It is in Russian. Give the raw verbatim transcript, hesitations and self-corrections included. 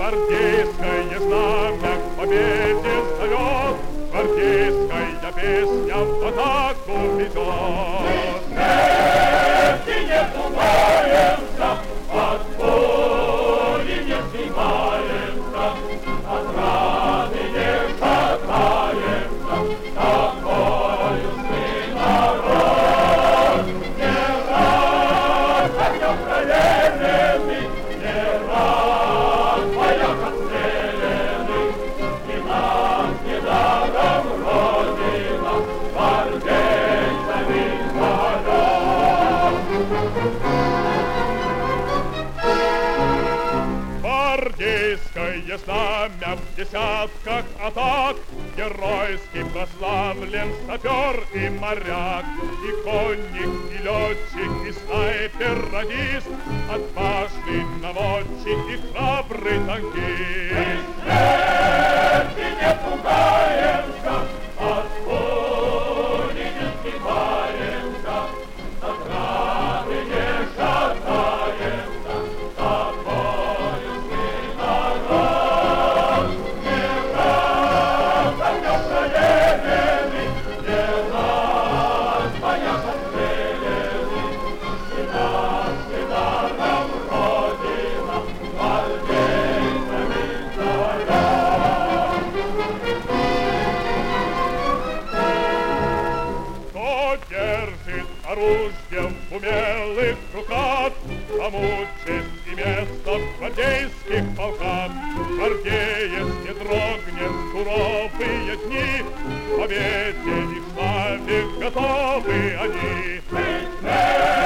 Гвардейское знамя к победе зовет, гвардейская песня в атаку ведет. Смерти не пугаемся, от боли не снимаемся, от раны не шатаемся, такой узкий народ. Не раз огнем проверенный, не раз в боях отстреленный, и нас недаром Родина гвардейцами зовет. Гвардейское знамя в десятках атак, геройски прославлен сапер и моряк, и конник, и летчик, и снайпер-радист, отважный наводчик и храбрый танкист. Смерти не пугаемся, от боли не сгибаемся, от раны не шатаемся, такой узкий народ. Не раз огнем проверенный, не раз в боях отстреленный, и нас недаром Родина гвардейцами зовет. Кто держит оружие в умелых руках, тому честь и место в гвардейских полках. Гвардеец не дрогнет в суровые дни, к победе и славе готовы они. Быть